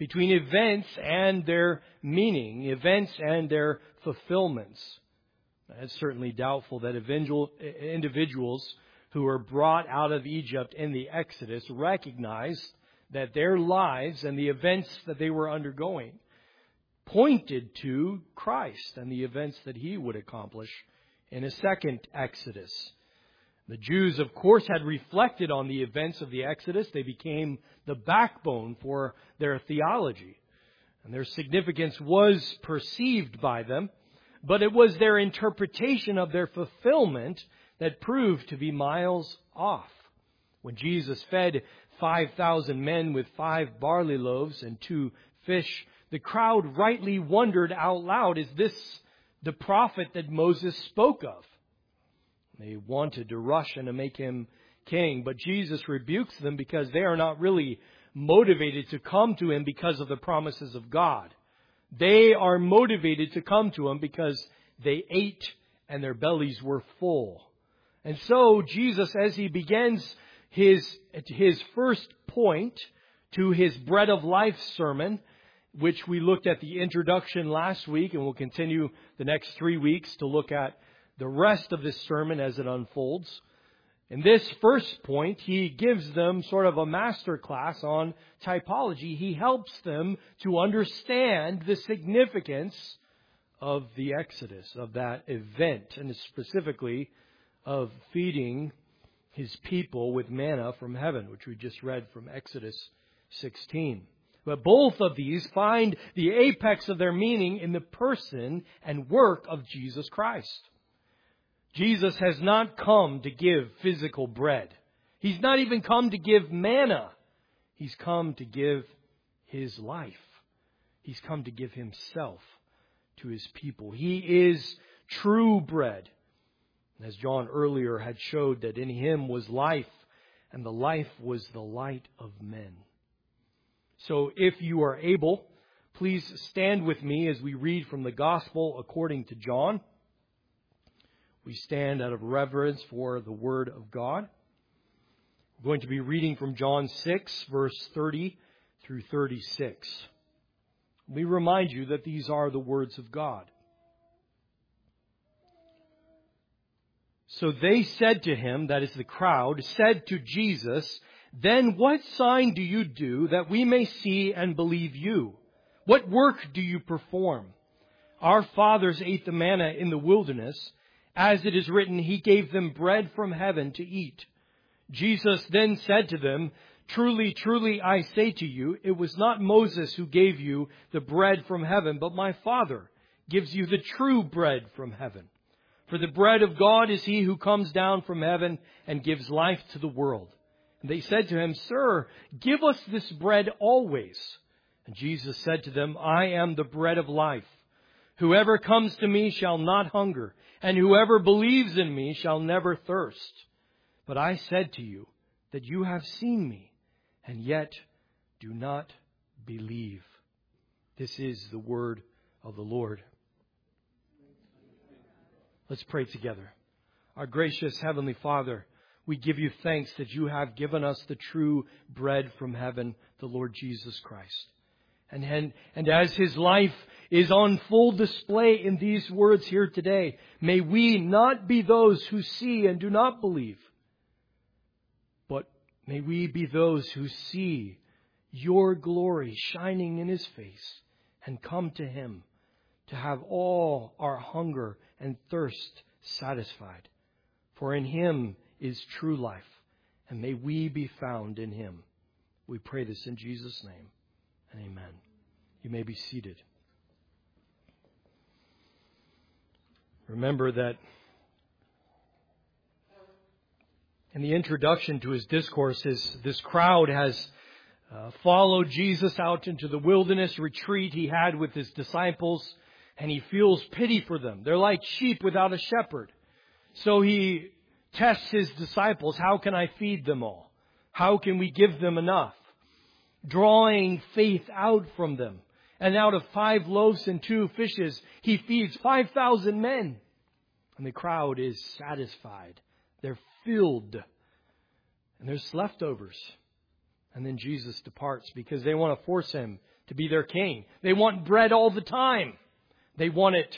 between events and their meaning, events and their fulfillments. It's certainly doubtful that individuals who were brought out of Egypt in the Exodus recognized that their lives and the events that they were undergoing pointed to Christ and the events that He would accomplish in a second Exodus. The Jews, of course, had reflected on the events of the Exodus. They became the backbone for their theology. And their significance was perceived by them. But it was their interpretation of their fulfillment that proved to be miles off. When Jesus fed 5,000 men with 5 barley loaves and 2 fish, the crowd rightly wondered out loud, is this the prophet that Moses spoke of? They wanted to rush and to make Him king, but Jesus rebukes them because they are not really motivated to come to Him because of the promises of God. They are motivated to come to Him because they ate and their bellies were full. And so Jesus, as He begins his first point to His Bread of Life sermon, which we looked at the introduction last week, and we'll continue the next 3 weeks to look at the rest of this sermon as it unfolds. In this first point, He gives them sort of a master class on typology. He helps them to understand the significance of the Exodus, of that event, and specifically of feeding His people with manna from heaven, which we just read from Exodus 16. But both of these find the apex of their meaning in the person and work of Jesus Christ. Jesus has not come to give physical bread. He's not even come to give manna. He's come to give His life. He's come to give Himself to His people. He is true bread. As John earlier had showed that in Him was life, and the life was the light of men. So if you are able, please stand with me as we read from the Gospel according to John. We stand out of reverence for the Word of God. We're going to be reading from John 6, verse 30 through 36. We remind you that these are the words of God. So they said to Him, that is the crowd, said to Jesus, "Then what sign do you do that we may see and believe you? What work do you perform? Our fathers ate the manna in the wilderness. As it is written, He gave them bread from heaven to eat." Jesus then said to them, "Truly, truly, I say to you, it was not Moses who gave you the bread from heaven, but my Father gives you the true bread from heaven. For the bread of God is He who comes down from heaven and gives life to the world." And they said to Him, "Sir, give us this bread always." And Jesus said to them, "I am the bread of life. Whoever comes to me shall not hunger, and whoever believes in me shall never thirst. But I said to you that you have seen me, and yet do not believe." This is the word of the Lord. Let's pray together. Our gracious Heavenly Father, we give you thanks that you have given us the true bread from heaven, the Lord Jesus Christ. And as His life is on full display in these words here today, may we not be those who see and do not believe, but may we be those who see your glory shining in His face and come to Him to have all our hunger and thirst satisfied. For in Him is true life, and may we be found in Him. We pray this in Jesus' name, and amen. You may be seated. Remember that in the introduction to His discourse, this crowd has followed Jesus out into the wilderness retreat He had with His disciples, and He feels pity for them. They're like sheep without a shepherd. So He tests His disciples. How can I feed them all? How can we give them enough? Drawing faith out from them. And out of 5 loaves and 2 fishes, He feeds 5,000 men. And the crowd is satisfied. They're filled. And there's leftovers. And then Jesus departs because they want to force Him to be their king. They want bread all the time. They want it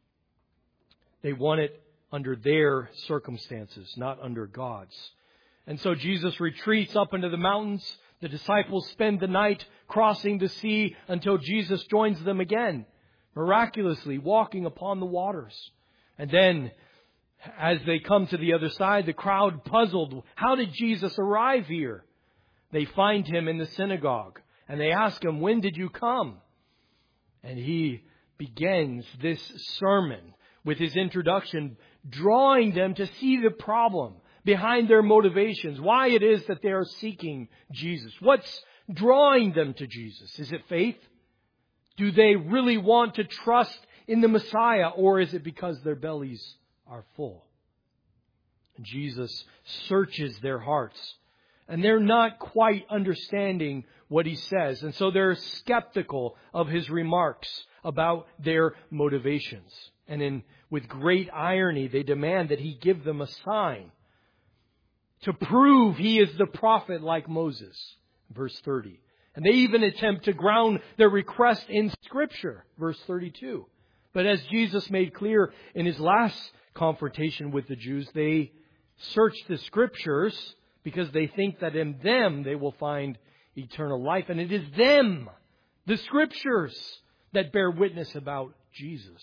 under their circumstances, not under God's. And so Jesus retreats up into the mountains. The disciples spend the night crossing the sea until Jesus joins them again, miraculously walking upon the waters. And then, as they come to the other side, the crowd puzzled, how did Jesus arrive here? They find him in the synagogue, and they ask him, when did you come? And he begins this sermon with his introduction, drawing them to see the problem behind their motivations, why it is that they are seeking Jesus. What's drawing them to Jesus? Is it faith? Do they really want to trust in the Messiah, or is it because their bellies are full? Jesus searches their hearts, and they're not quite understanding what he says. And so they're skeptical of his remarks about their motivations. And with great irony, they demand that he give them a sign to prove he is the prophet like Moses. Verse 30. And they even attempt to ground their request in Scripture. Verse 32. But as Jesus made clear in his last confrontation with the Jews, they search the Scriptures because they think that in them they will find eternal life. And it is them, the Scriptures, that bear witness about Jesus.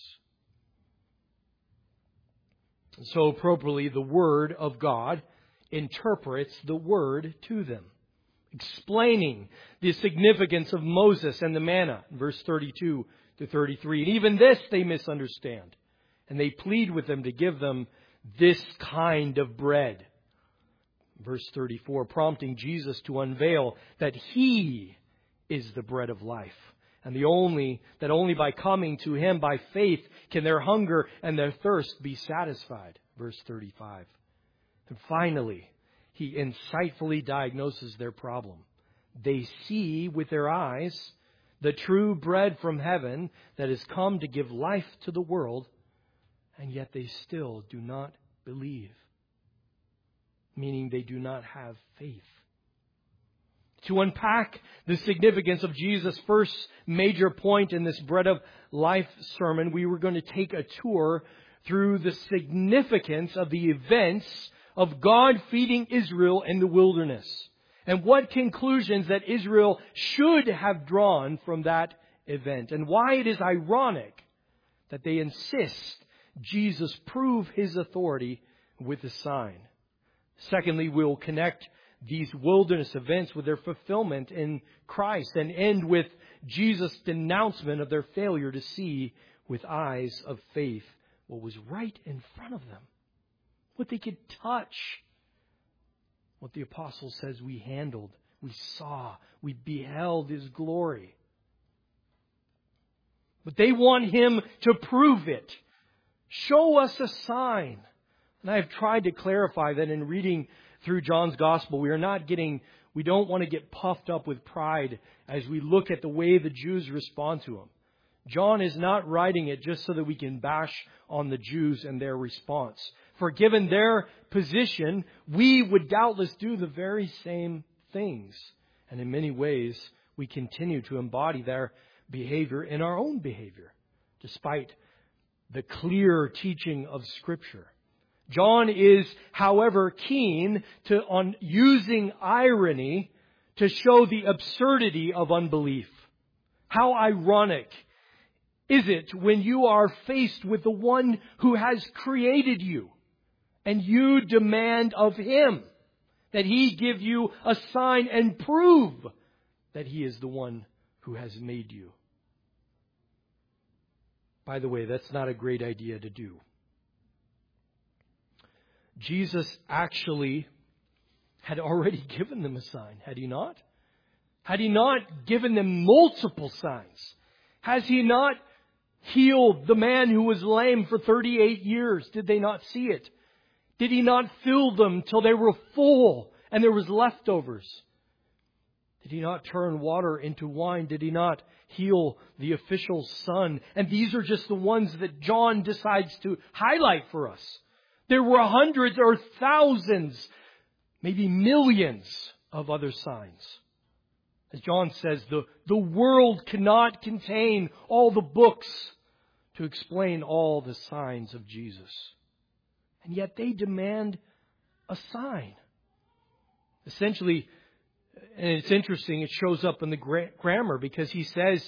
And so appropriately, the Word of God interprets the Word to them, explaining the significance of Moses and the manna, verse 32 to 33. And even this they misunderstand. And they plead with them to give them this kind of bread. Verse 34, prompting Jesus to unveil that he is the bread of life. And only by coming to him by faith can their hunger and their thirst be satisfied. Verse 35. And finally, he insightfully diagnoses their problem. They see with their eyes the true bread from heaven that has come to give life to the world, and yet they still do not believe. Meaning they do not have faith. To unpack the significance of Jesus' first major point in this Bread of Life sermon, we were going to take a tour through the significance of the events of God feeding Israel in the wilderness, and what conclusions that Israel should have drawn from that event, and why it is ironic that they insist Jesus prove his authority with a sign. Secondly, we'll connect these wilderness events with their fulfillment in Christ, and end with Jesus' denouncement of their failure to see with eyes of faith what was right in front of them, what they could touch, what the apostle says we handled, we saw, we beheld his glory. But they want him to prove it. Show us a sign. And I have tried to clarify that in reading through John's Gospel, we don't want to get puffed up with pride as we look at the way the Jews respond to him. John is not writing it just so that we can bash on the Jews and their response. For given their position, we would doubtless do the very same things. And in many ways, we continue to embody their behavior in our own behavior, despite the clear teaching of Scripture. John is, however, keen on using irony to show the absurdity of unbelief. How ironic is it when you are faced with the one who has created you, and you demand of him that he give you a sign and prove that he is the one who has made you. By the way, that's not a great idea to do. Jesus actually had already given them a sign, had he not? Had he not given them multiple signs? Has he not healed the man who was lame for 38 years? Did they not see it? Did he not fill them till they were full and there was leftovers? Did he not turn water into wine? Did he not heal the official's son? And these are just the ones that John decides to highlight for us. There were hundreds or thousands, maybe millions of other signs. As John says, the world cannot contain all the books to explain all the signs of Jesus. And yet they demand a sign. Essentially, and it's interesting, it shows up in the grammar because he says,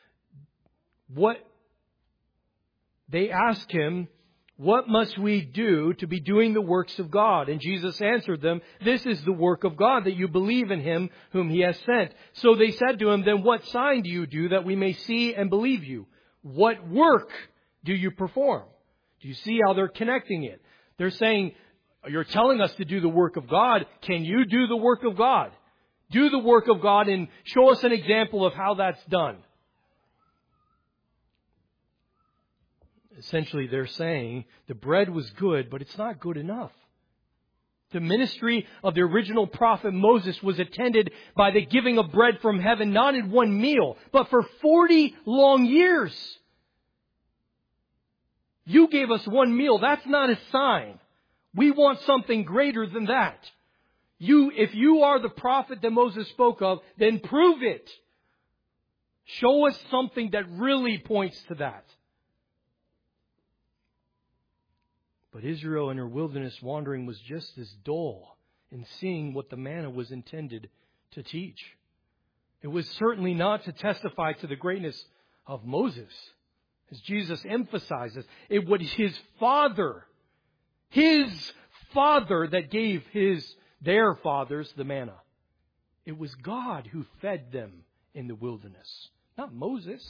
they ask him, what must we do to be doing the works of God? And Jesus answered them, this is the work of God, that you believe in Him whom He has sent. So they said to Him, then what sign do you do that we may see and believe you? What work do you perform? Do you see how they're connecting it? They're saying, you're telling us to do the work of God. Can you do the work of God? Do the work of God and show us an example of how that's done. Essentially, they're saying the bread was good, but it's not good enough. The ministry of the original prophet Moses was attended by the giving of bread from heaven, not in one meal, but for 40 long years. You gave us one meal. That's not a sign. We want something greater than that. If you are the prophet that Moses spoke of, then prove it. Show us something that really points to that. But Israel in her wilderness wandering was just as dull in seeing what the manna was intended to teach. It was certainly not to testify to the greatness of Moses. As Jesus emphasizes, it was his father that gave their fathers the manna. It was God who fed them in the wilderness, not Moses.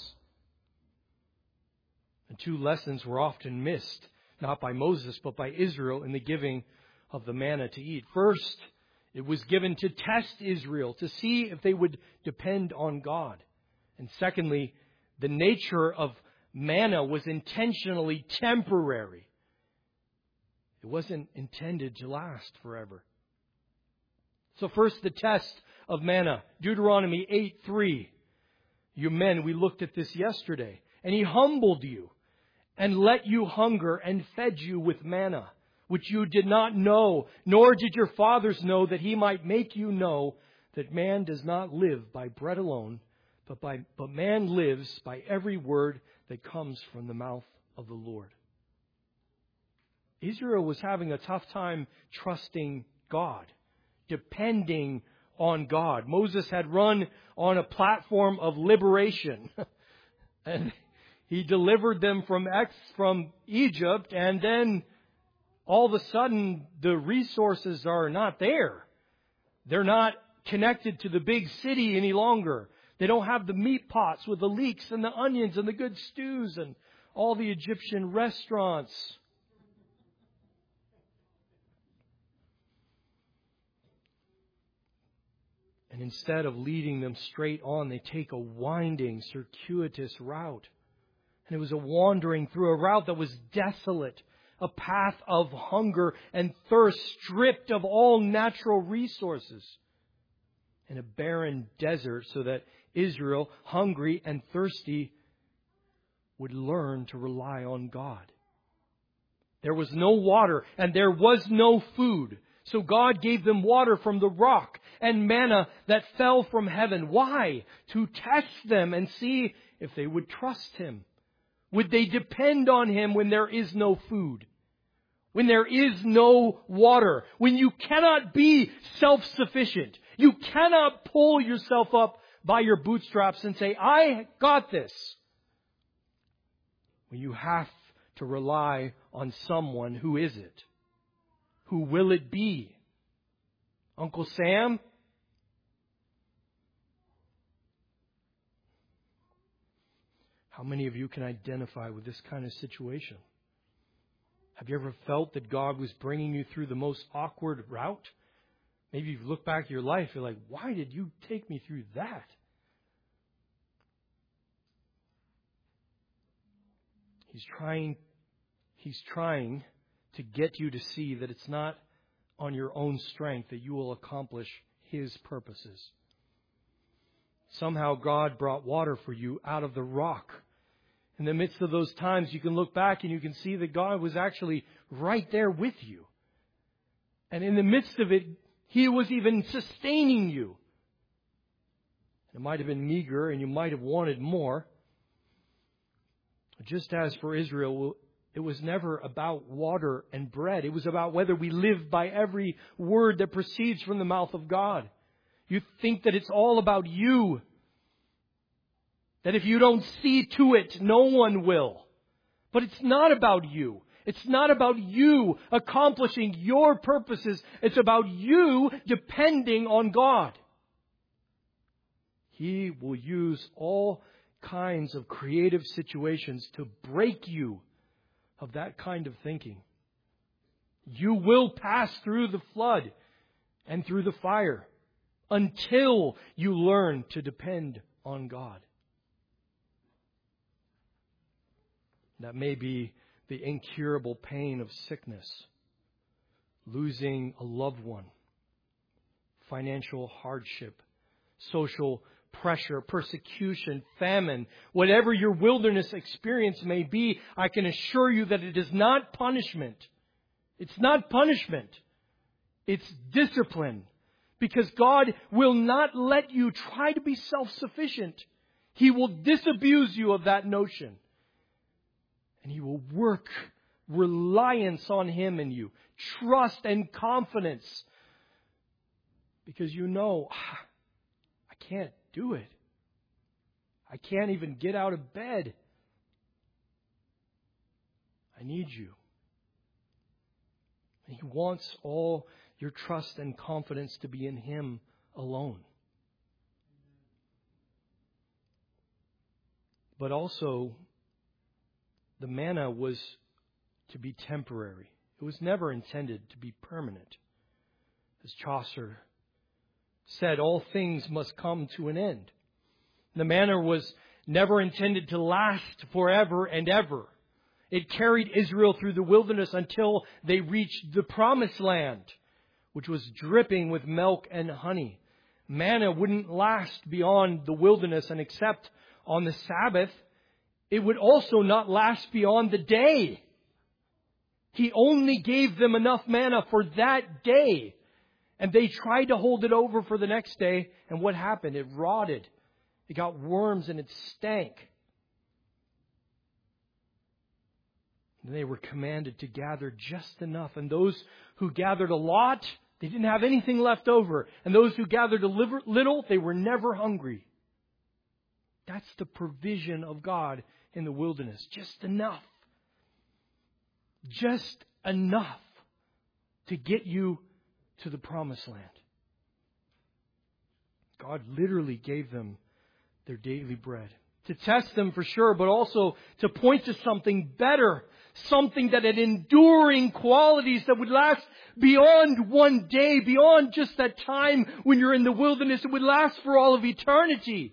The two lessons were often missed, not by Moses, but by Israel in the giving of the manna to eat. First, it was given to test Israel, to see if they would depend on God. And secondly, the nature of manna was intentionally temporary. It wasn't intended to last forever. So first, the test of manna. Deuteronomy 8:3. You men, we looked at this yesterday. And He humbled you and let you hunger and fed you with manna, which you did not know, nor did your fathers know, that He might make you know that man does not live by bread alone, but man lives by every word that comes from the mouth of the Lord. Israel was having a tough time trusting God, depending on God. Moses had run on a platform of liberation. And he delivered them from Egypt, and then all of a sudden the resources are not there. They're not connected to the big city any longer. They don't have the meat pots with the leeks and the onions and the good stews and all the Egyptian restaurants. And instead of leading them straight on, they take a winding, circuitous route. And it was a wandering through a route that was desolate, a path of hunger and thirst, stripped of all natural resources, in a barren desert, so that Israel, hungry and thirsty, would learn to rely on God. There was no water and there was no food. So God gave them water from the rock and manna that fell from heaven. Why? To test them and see if they would trust Him. Would they depend on Him when there is no food? When there is no water? When you cannot be self-sufficient? You cannot pull yourself up by your bootstraps and say, I got this. When you have to rely on someone, who is it? Who will it be? Uncle Sam? How many of you can identify with this kind of situation? Have you ever felt that God was bringing you through the most awkward route? Maybe you've looked back at your life, you're like, why did you take me through that? He's trying to get you to see that it's not on your own strength that you will accomplish His purposes. Somehow God brought water for you out of the rock. In the midst of those times, you can look back and you can see that God was actually right there with you. And in the midst of it, He was even sustaining you. It might have been meager and you might have wanted more. Just as for Israel, it was never about water and bread. It was about whether we live by every word that proceeds from the mouth of God. You think that it's all about you. That if you don't see to it, no one will. But it's not about you. It's not about you accomplishing your purposes. It's about you depending on God. He will use all kinds of creative situations to break you of that kind of thinking. You will pass through the flood and through the fire until you learn to depend on God. That may be the incurable pain of sickness, losing a loved one, financial hardship, social pressure, persecution, famine, whatever your wilderness experience may be, I can assure you that it is not punishment. It's not punishment. It's discipline. Because God will not let you try to be self-sufficient. He will disabuse you of that notion. And He will work reliance on Him in you. Trust and confidence. Because you know, I can't do it. I can't even get out of bed. I need you. And He wants all your trust and confidence to be in Him alone. But also, the manna was to be temporary. It was never intended to be permanent. As Chaucer said, all things must come to an end. The manna was never intended to last forever and ever. It carried Israel through the wilderness until they reached the promised land, which was dripping with milk and honey. Manna wouldn't last beyond the wilderness, and except on the Sabbath, it would also not last beyond the day. He only gave them enough manna for that day. And they tried to hold it over for the next day. And what happened? It rotted. It got worms and it stank. And they were commanded to gather just enough. And those who gathered a lot, they didn't have anything left over. And those who gathered a little, they were never hungry. That's the provision of God in the wilderness. Just enough. Just enough to get you to the promised land. God literally gave them their daily bread. To test them for sure, but also to point to something better. Something that had enduring qualities that would last beyond one day, beyond just that time when you're in the wilderness. It would last for all of eternity.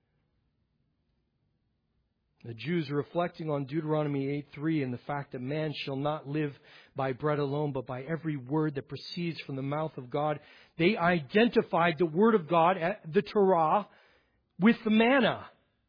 The Jews are reflecting on Deuteronomy 8:3 and the fact that man shall not live by bread alone, but by every word that proceeds from the mouth of God. They identified the Word of God, the Torah, with the manna.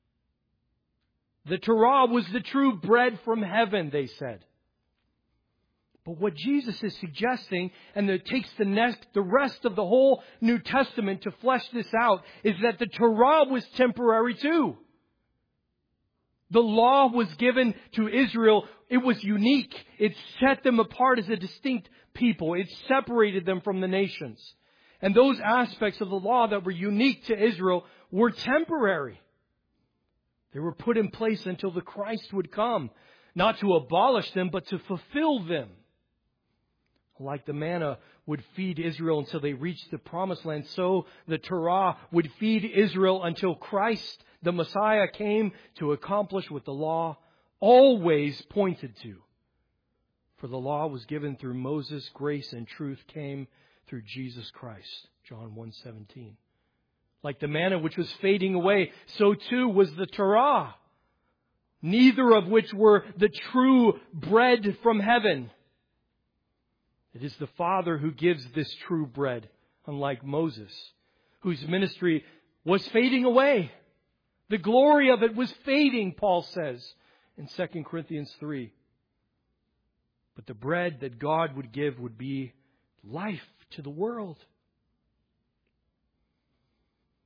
The Torah was the true bread from heaven, they said. But what Jesus is suggesting, and it takes the rest of the whole New Testament to flesh this out, is that the Torah was temporary too. The law was given to Israel. It was unique. It set them apart as a distinct people. It separated them from the nations. And those aspects of the law that were unique to Israel were temporary. They were put in place until the Christ would come. Not to abolish them, but to fulfill them. Like the manna would feed Israel until they reached the promised land, so the Torah would feed Israel until Christ, the Messiah, came to accomplish what the law always pointed to. For the law was given through Moses, grace and truth came through Jesus Christ. John 1:17. Like the manna which was fading away, so too was the Torah. Neither of which were the true bread from heaven. It is the Father who gives this true bread, unlike Moses, whose ministry was fading away. The glory of it was fading, Paul says in 2 Corinthians 3. But the bread that God would give would be life to the world.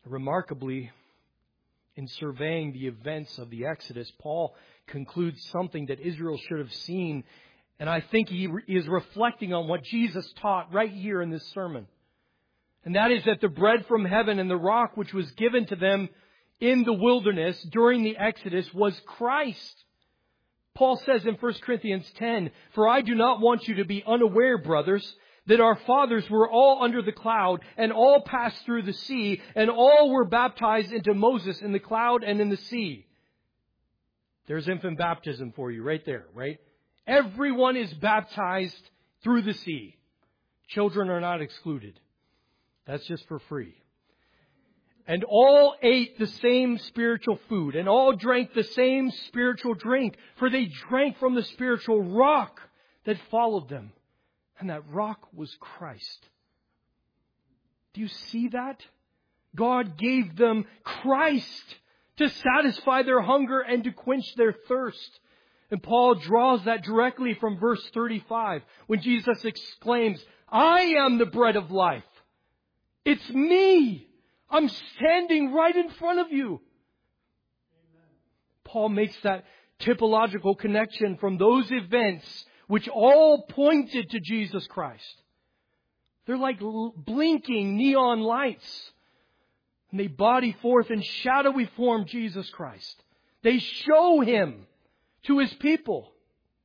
Remarkably, in surveying the events of the Exodus, Paul concludes something that Israel should have seen. And I think he is reflecting on what Jesus taught right here in this sermon. And that is that the bread from heaven and the rock which was given to them in the wilderness during the Exodus was Christ. Paul says in 1 Corinthians 10, "For I do not want you to be unaware, brothers, that our fathers were all under the cloud, and all passed through the sea, and all were baptized into Moses in the cloud and in the sea." There's infant baptism for you right there, right? Everyone is baptized through the sea. Children are not excluded. That's just for free. "And all ate the same spiritual food, and all drank the same spiritual drink, for they drank from the spiritual rock that followed them. And that rock was Christ." Do you see that? God gave them Christ to satisfy their hunger and to quench their thirst. And Paul draws that directly from verse 35, when Jesus exclaims, "I am the bread of life. It's me. I'm standing right in front of you." Amen. Paul makes that typological connection from those events which all pointed to Jesus Christ. They're like blinking neon lights. And they body forth in shadowy form Jesus Christ. They show Him to His people.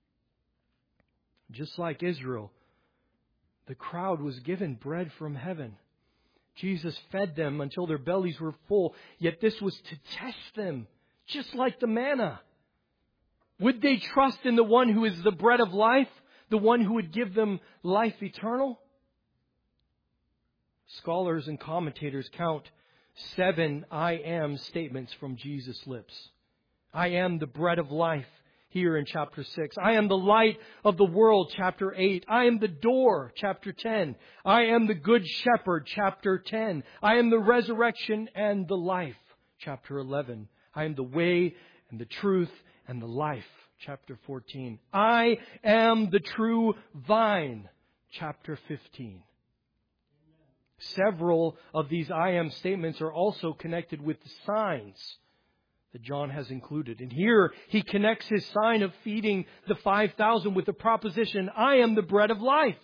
Just like Israel, the crowd was given bread from heaven. Jesus fed them until their bellies were full. Yet this was to test them, just like the manna. Would they trust in the one who is the bread of life, the one who would give them life eternal? Scholars and commentators count 7 "I am" statements from Jesus' lips. "I am the bread of life," here in chapter 6. "I am the light of the world," chapter 8. "I am the door," chapter 10. "I am the good shepherd," chapter 10. "I am the resurrection and the life," chapter 11. "I am the way and the truth and the life," chapter 14. "I am the true vine," chapter 15. Several of these "I am" statements are also connected with the signs that John has included. And here he connects his sign of feeding the 5,000 with the proposition, "I am the bread of life."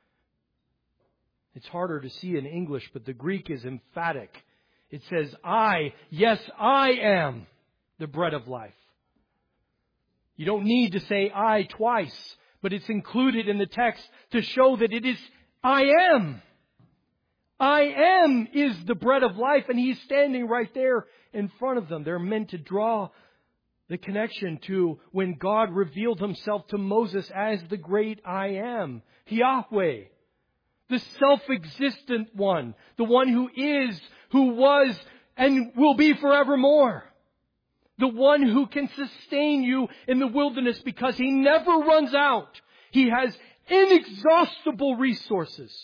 It's harder to see in English, but the Greek is emphatic. It says, yes, I am the bread of life. You don't need to say "I" twice, but it's included in the text to show that it is "I am." "I am" is the bread of life, and He's standing right there in front of them. They're meant to draw the connection to when God revealed Himself to Moses as the great I am, Yahweh, the self-existent one, the one who is, who was, and will be forevermore. The one who can sustain you in the wilderness because He never runs out. He has inexhaustible resources.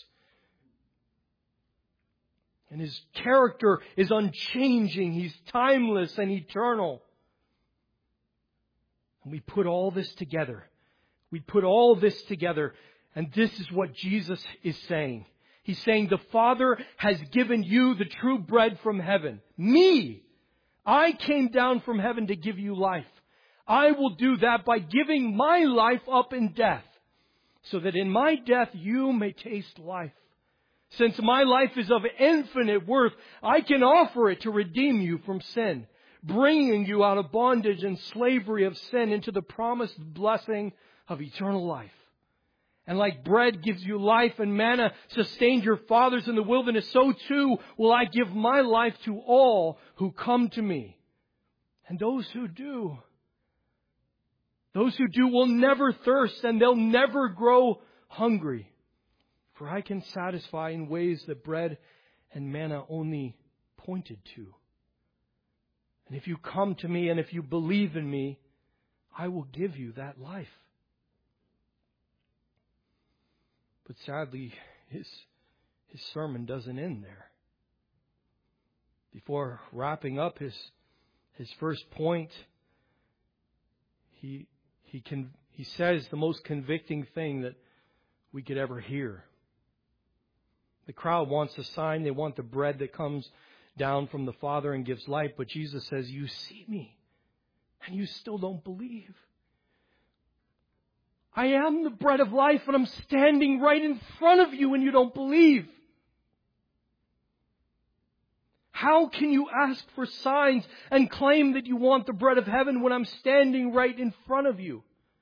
And His character is unchanging. He's timeless and eternal. And we put all this together. And this is what Jesus is saying. He's saying the Father has given you the true bread from heaven. Me. I came down from heaven to give you life. I will do that by giving my life up in death, so that in my death you may taste life. Since my life is of infinite worth, I can offer it to redeem you from sin, bringing you out of bondage and slavery of sin into the promised blessing of eternal life. And like bread gives you life and manna sustained your fathers in the wilderness, so too will I give my life to all who come to me. And those who do will never thirst, and they'll never grow hungry. For I can satisfy in ways that bread and manna only pointed to. And if you come to me and if you believe in me, I will give you that life. But sadly, his sermon doesn't end there. Before wrapping up his first point, he says the most convicting thing that we could ever hear. The crowd wants a sign. They want the bread that comes down from the Father and gives life. But Jesus says, you see me, and you still don't believe. I am the bread of life, and I'm standing right in front of you, and you don't believe. How can you ask for signs and claim that you want the bread of heaven when I'm standing right in front of you?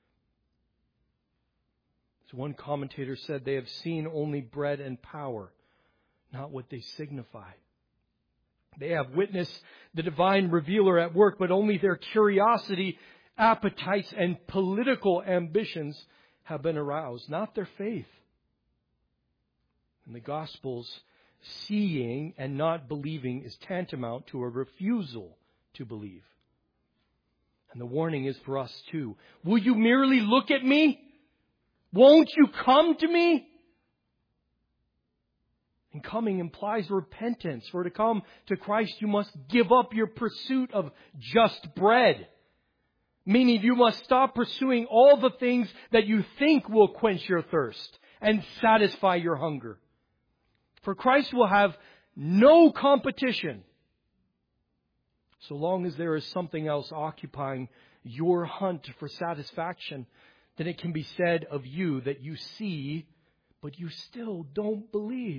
As one commentator said, they have seen only bread and power, not what they signify. They have witnessed the divine revealer at work, but only their curiosity, appetites, and political ambitions have been aroused, not their faith. In the Gospels, seeing and not believing is tantamount to a refusal to believe. And the warning is for us too. Will you merely look at me? Won't you come to me? And coming implies repentance. For to come to Christ, you must give up your pursuit of just bread. Meaning you must stop pursuing all the things that you think will quench your thirst and satisfy your hunger. For Christ will have no competition so long as there is something else occupying your hunt for satisfaction. Then it can be said of you that you see, but you still don't believe.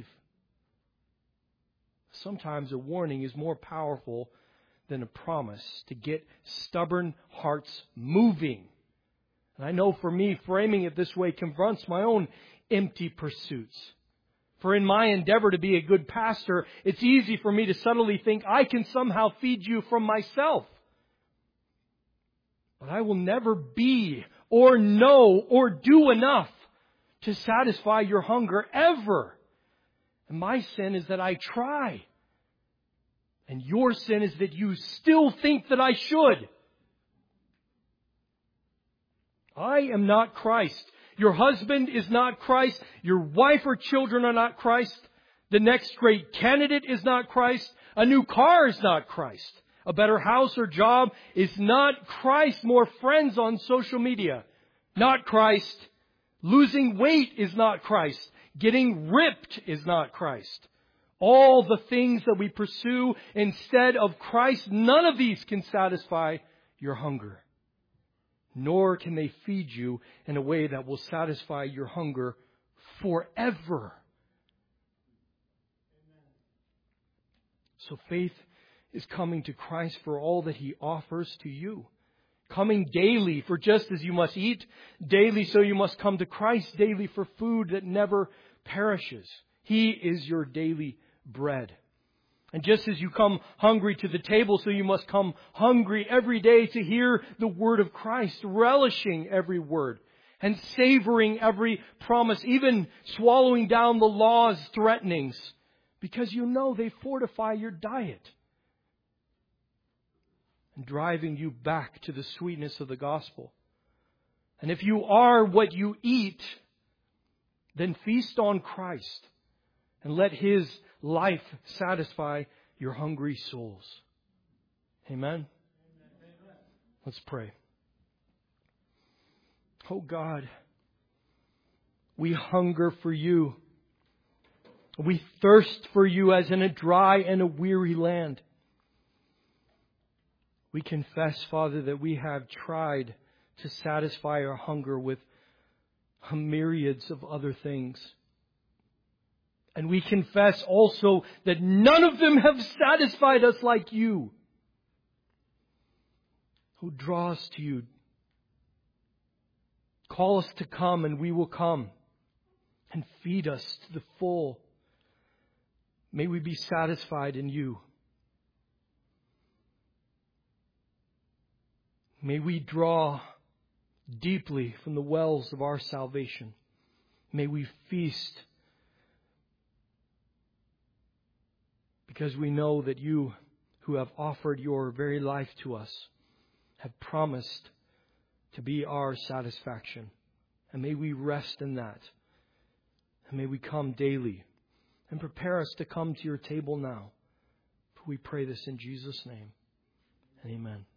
Sometimes a warning is more powerful than a promise to get stubborn hearts moving. And I know for me, framing it this way confronts my own empty pursuits. For in my endeavor to be a good pastor, it's easy for me to subtly think I can somehow feed you from myself. But I will never be or know or do enough to satisfy your hunger ever. And my sin is that I try. And your sin is that you still think that I should. I am not Christ. Your husband is not Christ. Your wife or children are not Christ. The next great candidate is not Christ. A new car is not Christ. A better house or job is not Christ. More friends on social media, not Christ. Losing weight is not Christ. Getting ripped is not Christ. All the things that we pursue instead of Christ, none of these can satisfy your hunger. Nor can they feed you in a way that will satisfy your hunger forever. So faith is coming to Christ for all that He offers to you. Coming daily, for just as you must eat daily, so you must come to Christ daily for food that never perishes. He is your daily bread. And just as you come hungry to the table, so you must come hungry every day to hear the word of Christ, relishing every word and savoring every promise, even swallowing down the law's threatenings, because you know they fortify your diet and driving you back to the sweetness of the gospel. And if you are what you eat, then feast on Christ and let His life satisfy your hungry souls. Amen? Let's pray. Oh God, we hunger for You. We thirst for You as in a dry and a weary land. We confess, Father, that we have tried to satisfy our hunger with myriads of other things. And we confess also that none of them have satisfied us like You, who draw us to You. Call us to come and we will come, and feed us to the full. May we be satisfied in You. May we draw deeply from the wells of our salvation. May we feast, because we know that You, who have offered Your very life to us, have promised to be our satisfaction. And may we rest in that. And may we come daily, and prepare us to come to Your table now. For we pray this in Jesus' name. And amen.